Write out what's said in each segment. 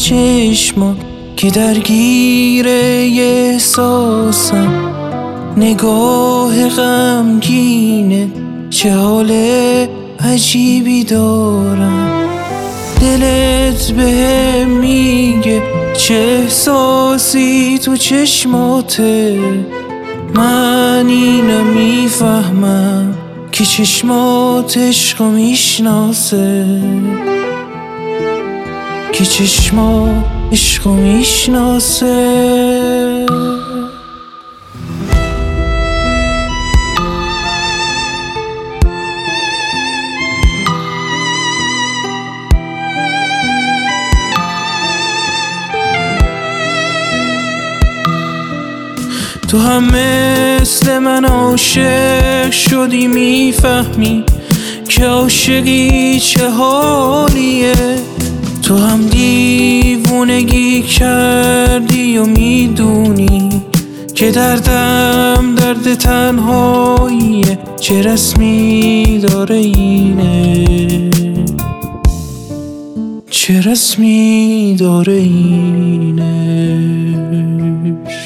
چشمان که درگیر احساسم، نگاه غمگینه چه حال عجیبی دارم. دلت بهم میگه چه احساسی تو چشماته، من اینو میفهمم که چشمات عشقو میشناسه، که چشمات عشقو میشناسه. تو هم مثل من عاشق شدی، میفهمی که عاشقی چه حالیه. تو هم دیوونگی کردی و میدونی که دردم درد تنهاییه. چه رسمی داره اینه، چه رسمی داره اینش.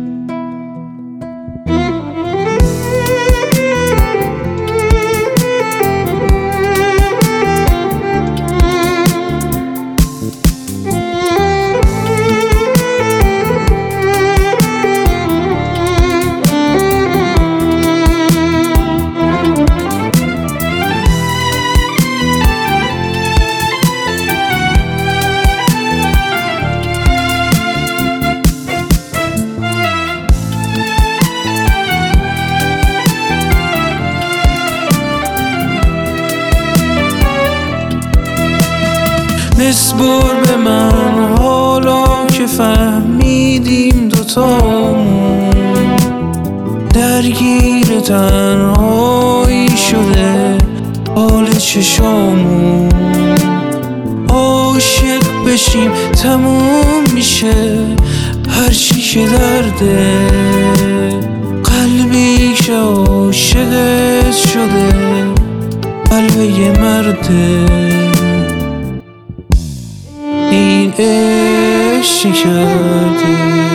بسپر به من حالا که فهمیدیم دوتامون درگیر تنهایی شده حال چشامون. عاشق بشیم تموم میشه هرچی که درده، قلبی که عاشقت شده قلب یه مرده. این عشق کرده